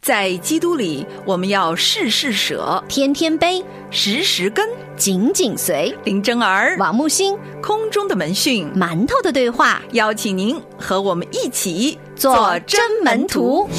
在基督里，我们要事事舍， 天天悲， 时时跟， 紧紧随。 林真儿、 王木星， 空中的门讯， 馒头的对话， 邀请您和我们一起做真门徒。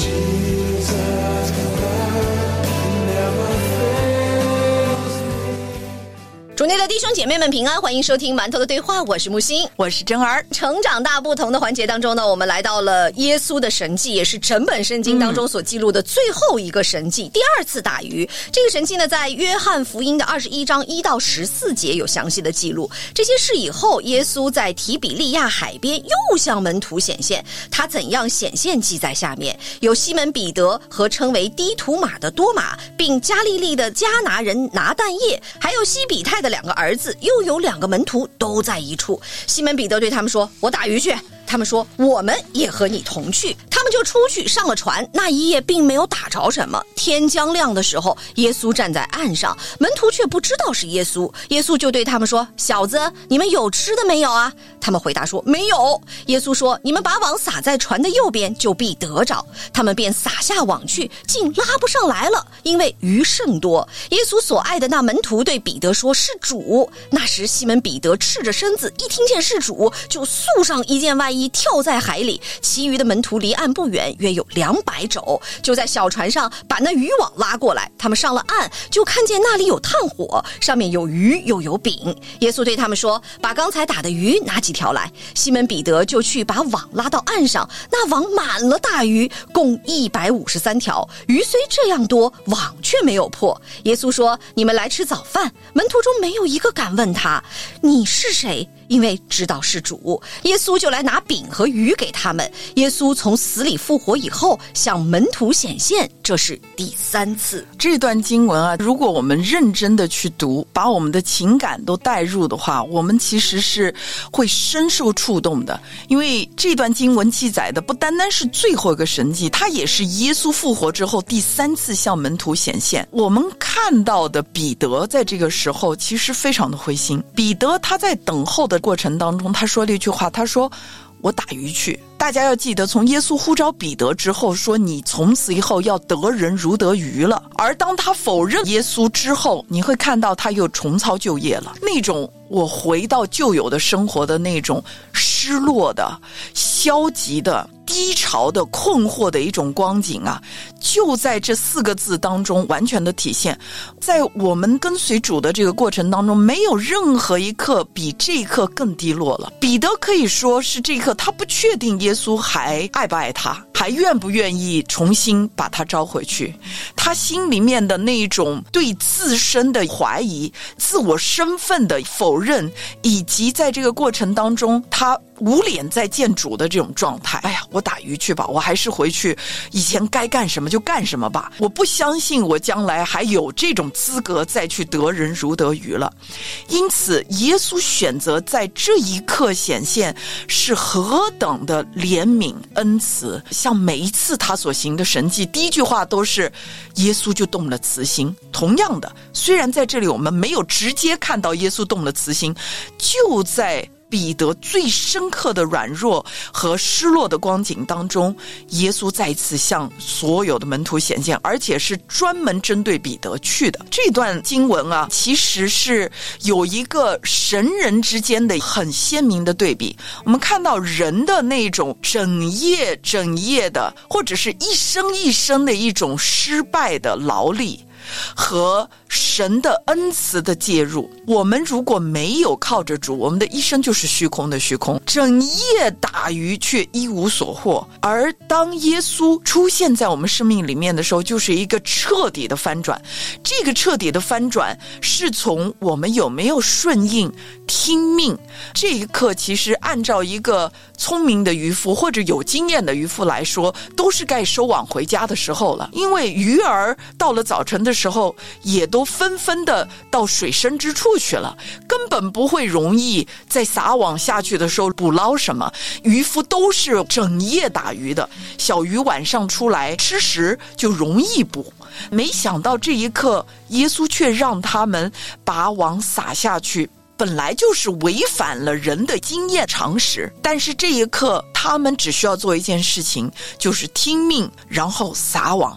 主内的弟兄姐妹们平安，欢迎收听馒头的对话，我是木星， 我是真儿。 成长大不同的环节当中呢，我们来到了耶稣的神迹，也是整本圣经当中所记录的最后一个神迹，第二次打鱼。这个神迹呢，在约翰福音的21章1到14节有详细的记录。这些事以后，耶稣在提比利亚海边又向门徒显现，他怎样显现记在下面。有西门彼得和称为低图马的多马，并加利利的迦拿人拿但业，还有西比泰的2个儿子，又有2个门徒都在一处。西门彼得对他们说，我打鱼去。他们说，我们也和你同去。他们就出去上了船，那一夜并没有打着什么。天将亮的时候，耶稣站在岸上，门徒却不知道是耶稣。耶稣就对他们说，小子，你们有吃的没有啊？他们回答说，没有。耶稣说，你们把网撒在船的右边，就必得着。他们便撒下网去，竟拉不上来了，因为鱼甚多。耶稣所爱的那门徒对彼得说，是主。那时西门彼得赤着身子，一听见是主，就束上一件外衣，跳在海里。其余的门徒离岸不远，约有200肘，就在小船上把那渔网拉过来。他们上了岸，就看见那里有炭火，上面有鱼又有饼。耶稣对他们说，把刚才打的鱼拿几条来。西门彼得就去把网拉到岸上，那网满了大鱼，共153条。鱼虽这样多，网却没有破。耶稣说，你们来吃早饭。门徒中没有一个敢问他，你是谁？因为知道是主。耶稣就来拿饼和鱼给他们。耶稣从死里复活以后，向门徒显现，这是第3次。 这段经文啊，如果我们认真的去读，把我们的情感都带入的话，我们其实是会深受触动的。因为这段经文记载的不单单是最后一个神迹，它也是耶稣复活之后第3次向门徒显现。我们看到的彼得在这个时候其实非常的灰心。彼得他在等候的过程当中，他说了一句话，他说，我打鱼去。大家要记得，从耶稣呼召彼得之后说，你从此以后要得人如得鱼了。而当他否认耶稣之后，你会看到他又重操旧业了。那种我回到旧有的生活的那种失落的、消极的、低潮的、困惑的一种光景啊，就在这4个字当中完全的体现。在我们跟随主的这个过程当中，没有任何一刻比这一刻更低落了。彼得可以说是这一刻他不确定耶稣还爱不爱他，还愿不愿意重新把他招回去。他心里面的那种对自身的怀疑、自我身份的否认，以及在这个过程当中他无脸再见主的这种状态。哎呀，我打鱼去吧，我还是回去以前该干什么就干什么吧，我不相信我将来还有这种资格再去得人如得鱼了。因此耶稣选择在这一刻显现，是何等的怜悯恩慈。像每一次他所行的神迹，第一句话都是耶稣就动了慈心。同样的，虽然在这里我们没有直接看到耶稣动了慈心，就在彼得最深刻的软弱和失落的光景当中，耶稣再次向所有的门徒显现，而且是专门针对彼得去的。这段经文啊，其实是有一个神人之间的很鲜明的对比。我们看到人的那种整夜的，或者是一生一生的一种失败的劳力，和神的恩慈的介入。我们如果没有靠着主，我们的一生就是虚空的虚空，整夜打鱼却一无所获。而当耶稣出现在我们生命里面的时候，就是一个彻底的翻转。这个彻底的翻转是从我们有没有顺应听命。这一刻其实按照一个聪明的渔夫或者有经验的渔夫来说，都是该收网回家的时候了。因为鱼儿到了早晨的时候也都纷纷的到水深之处去了，根本不会容易在撒网下去的时候捕捞什么。渔夫都是整夜打鱼的，小鱼晚上出来吃食就容易捕。没想到这一刻耶稣却让他们把网撒下去，本来就是违反了人的经验常识，但是这一刻他们只需要做一件事情，就是听命然后撒网。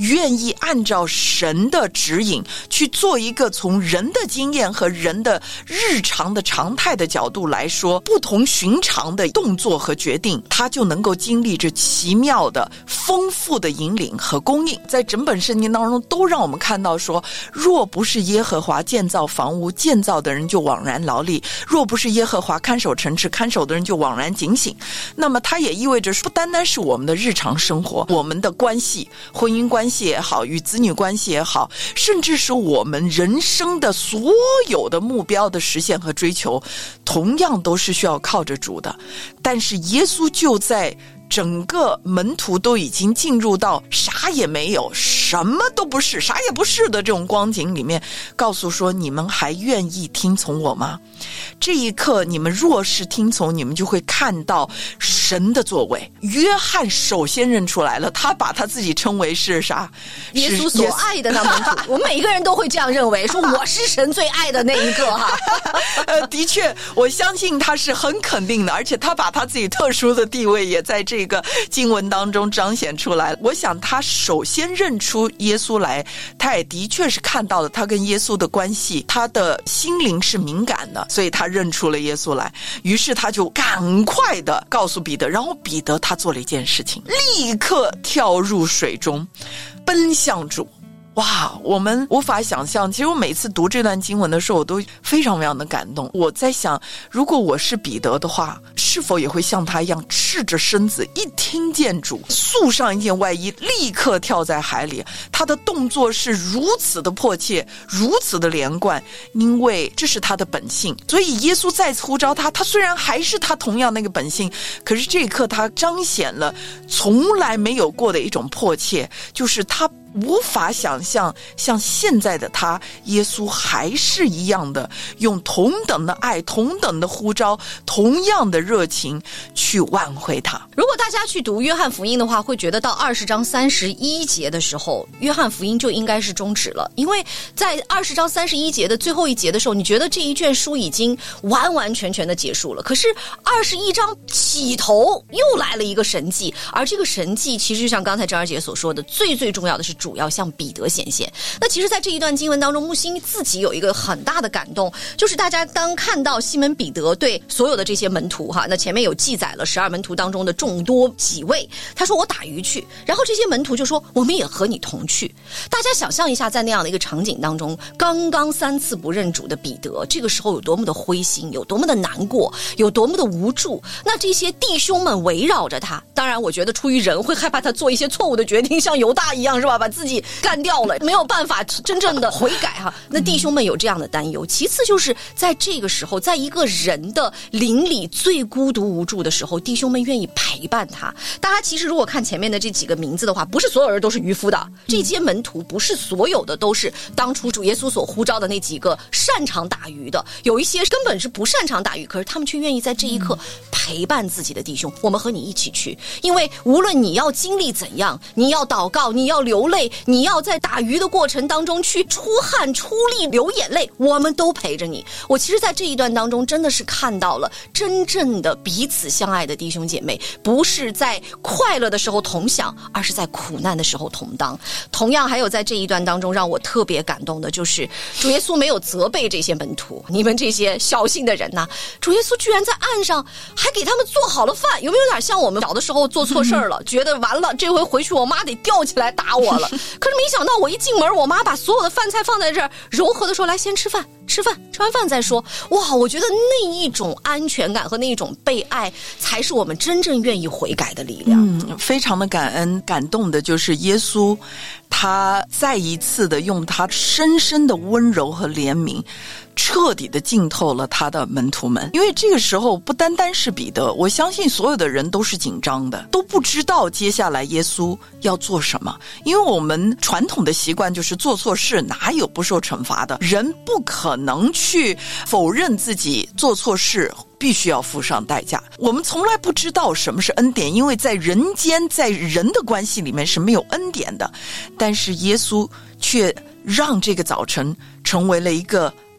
愿意按照神的指引去做一个从人的经验和人的日常的常态的角度来说不同寻常的动作和决定，他就能够经历着奇妙的丰富的引领和供应。在整本圣经当中都让我们看到说，若不是耶和华建造房屋，建造的人就枉然劳力；若不是耶和华看守城池，看守的人就枉然警醒。那么它也意味着不单单是我们的日常生活，我们的关系，婚姻关系也好，与子女关系也好，甚至是我们人生的所有的目标的实现和追求，同样都是需要靠着主的。但是耶稣就在整个门徒都已经进入到啥也没有，什么都不是，啥也不是的这种光景里面，告诉说，你们还愿意听从我吗？这一刻你们若是听从，你们就会看到神的作为。约翰首先认出来了，他把他自己称为是啥？ 耶稣所爱的那门徒。我们每一个人都会这样认为，说我是神最爱的那一个哈。 的确，我相信他是很肯定的，而且他把他自己特殊的地位也在这个经文当中彰显出来。我想他首先认出耶稣来，他也的确是看到了他跟耶稣的关系，他的心灵是敏感的，所以他认出了耶稣来。于是他就赶快的告诉彼得，然后彼得他做了一件事情，立刻跳入水中，奔向主。哇，我们无法想象。其实我每次读这段经文的时候，我都非常非常的感动。我在想，如果我是彼得的话，是否也会像他一样赤着身子，一听见主，束上一件外衣，立刻跳在海里。他的动作是如此的迫切，如此的连贯，因为这是他的本性。所以耶稣再次呼召他，他虽然还是他同样那个本性，可是这一刻他彰显了从来没有过的一种迫切，就是他无法想象像现在的他，耶稣还是一样的用同等的爱，同等的呼召，同样的热情去挽回他。 如果大家去读约翰福音的话，会觉得到20章31节的时候，约翰福音就应该是终止了。因为在20章31节的最后一节的时候，你觉得这一卷书已经完完全全的结束了。可是21章起头又来了一个神迹，而这个神迹其实就像刚才郑二姐所说的，最重要的是主要向彼得显现。那其实在这一段经文当中，木星自己有一个很大的感动，就是大家当看到西门彼得对所有的这些门徒哈，那前面有记载了12门徒当中的众多几位，他说我打鱼去，然后这些门徒就说我们也和你同去。大家想象一下，在那样的一个场景当中，刚刚3次不认主的彼得，这个时候有多么的灰心，有多么的难过，有多么的无助。那这些弟兄们围绕着他，当然我觉得出于人会害怕他做一些错误的决定，像犹大一样是吧，把自己干掉了，没有办法真正的悔改哈。那弟兄们有这样的担忧。其次就是在这个时候，在一个人的灵里最孤独无助的时候，弟兄们愿意陪伴他。大家其实如果看前面的这几个名字的话，不是所有人都是渔夫的，这些门徒不是所有的都是当初主耶稣所呼召的那几个擅长打鱼的，有一些根本是不擅长打鱼，可是他们却愿意在这一刻陪伴自己的弟兄。我们和你一起去，因为无论你要经历怎样，你要祷告，你要流泪，你要在打鱼的过程当中去出汗出力流眼泪，我们都陪着你。我其实在这一段当中真的是看到了真正的彼此相爱的弟兄姐妹，不是在快乐的时候同享，而是在苦难的时候同当。同样还有在这一段当中让我特别感动的就是主耶稣没有责备这些门徒，你们这些小信的人呐，主耶稣居然在岸上还给他们做好了饭。有没有点像我们小的时候做错事了，觉得完了这回回去我妈得吊起来打我了，可是没想到我一进门，我妈把所有的饭菜放在这儿，柔和的说来先吃饭，吃完饭再说。哇，我觉得那一种安全感和那一种被爱才是我们真正愿意悔改的力量。 非常的感恩感动的就是耶稣他再一次的用他深深的温柔和怜悯彻底的浸透了他的门徒们。因为这个时候不单单是彼得，我相信所有的人都是紧张的，都不知道接下来耶稣要做什么。因为我们传统的习惯就是做错事哪有不受惩罚的，人不可能去否认自己做错事必须要付上代价。我们从来不知道什么是恩典，因为在人间在人的关系里面是没有恩典的，但是耶稣却让这个早晨成为了一个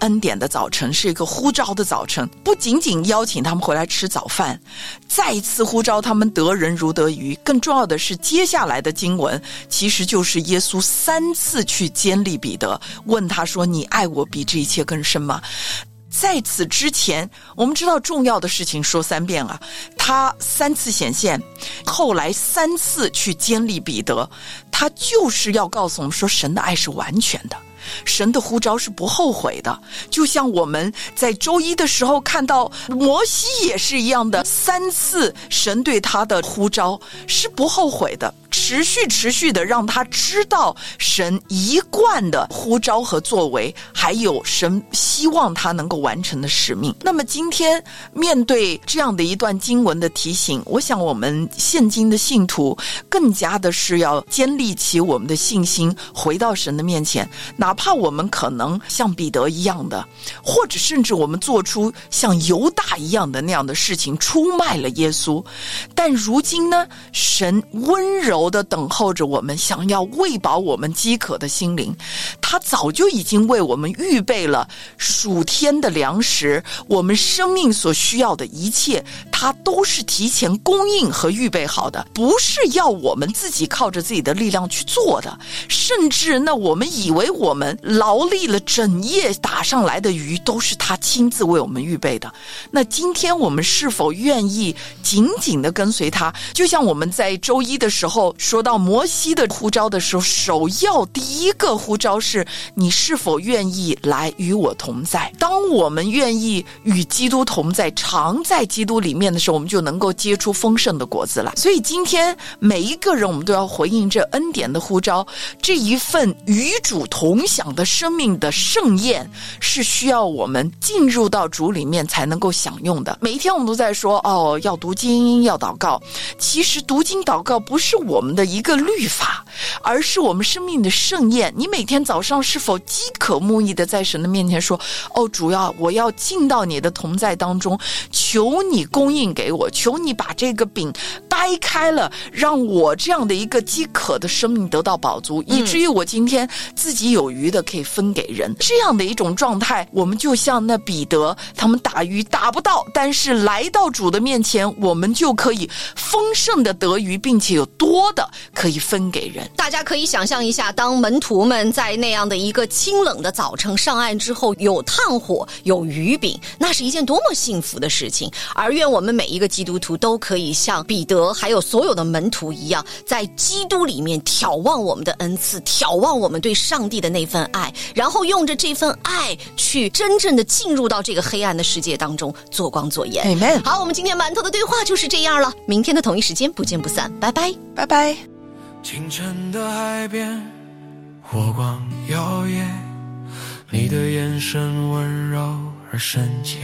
恩典的早晨，是一个呼召的早晨，不仅仅邀请他们回来吃早饭，再一次呼召他们得人如得鱼。更重要的是，接下来的经文其实就是耶稣3次去坚立彼得，问他说，你爱我比这一切更深吗？在此之前，我们知道重要的事情说3遍啊，他3次显现，后来3次去坚立彼得，他就是要告诉我们说，神的爱是完全的，神的呼召是不后悔的。就像我们在周一的时候看到摩西也是一样的，3次神对他的呼召是不后悔的，持续的让他知道神一贯的呼召和作为，还有神希望他能够完成的使命。那么今天面对这样的一段经文的提醒，我想我们现今的信徒更加的是要坚立起我们的信心，回到神的面前，哪怕我们可能像彼得一样的，或者甚至我们做出像犹大一样的那样的事情，出卖了耶稣，但如今呢，神温柔的等候着我们，想要喂饱我们饥渴的心灵。他早就已经为我们预备了属天的粮食，我们生命所需要的一切，他都是提前供应和预备好的，不是要我们自己靠着自己的力量去做的。甚至那我们以为我们劳力了整夜打上来的鱼，都是他亲自为我们预备的。那今天我们是否愿意紧紧的跟随他？就像我们在周一的时候说到摩西的呼召的时候，首要第一个呼召是，你是否愿意来与我同在？当我们愿意与基督同在，常在基督里面的时候，我们就能够结出丰盛的果子来。所以今天每一个人，我们都要回应这恩典的呼召，这一份与主同享的生命的盛宴，是需要我们进入到主里面才能够享用的。每一天我们都在说，要读经，要祷告。其实读经祷告不是我们的一个律法，而是我们生命的盛宴。你每天早上是否饥渴慕义的在神的面前说，主要我要进到你的同在当中，求你供应给我，求你把这个饼掰开了，让我这样的一个饥渴的生命得到饱足，以至于我今天自己有余的可以分给人。这样的一种状态，我们就像那彼得，他们打鱼打不到，但是来到主的面前，我们就可以丰盛的得鱼，并且有多的可以分给人。 大家可以想象一下，当门徒们在那样的一个清冷的早晨上岸之后，有炭火有鱼饼，那是一件多么幸福的事情。而愿我们每一个基督徒都可以像彼得还有所有的门徒一样，在基督里面眺望我们的恩赐，眺望我们对上帝的那份爱，然后用着这份爱去真正的进入到这个黑暗的世界当中，做光做盐。 Amen。 好，我们今天馒头的对话就是这样了，明天的同一时间不见不散，拜拜拜拜。 清晨的海边，火光摇曳，你的眼神温柔而深切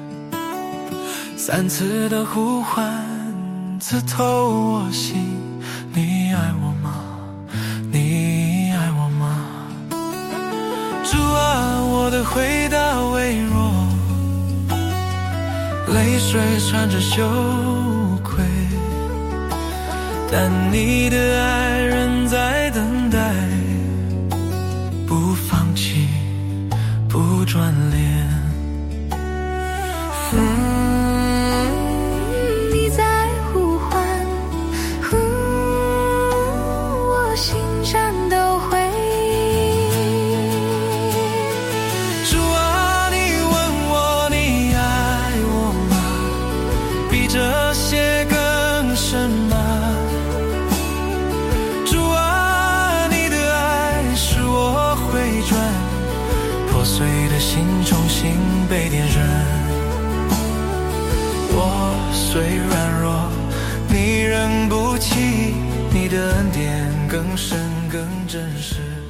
，3次的呼唤刺透我心，你爱我吗？你爱我吗？主啊，我的回答微弱，泪水穿着羞愧，但你的爱仍在等待，不放弃，不转脸。 你在呼唤，我心颤抖回应。 主啊，你问我你爱我吗？比这些更深吗？主啊，你的爱使我回转，破碎的心重新被点燃。我虽软弱，你仍不弃，你的恩典更深更真实。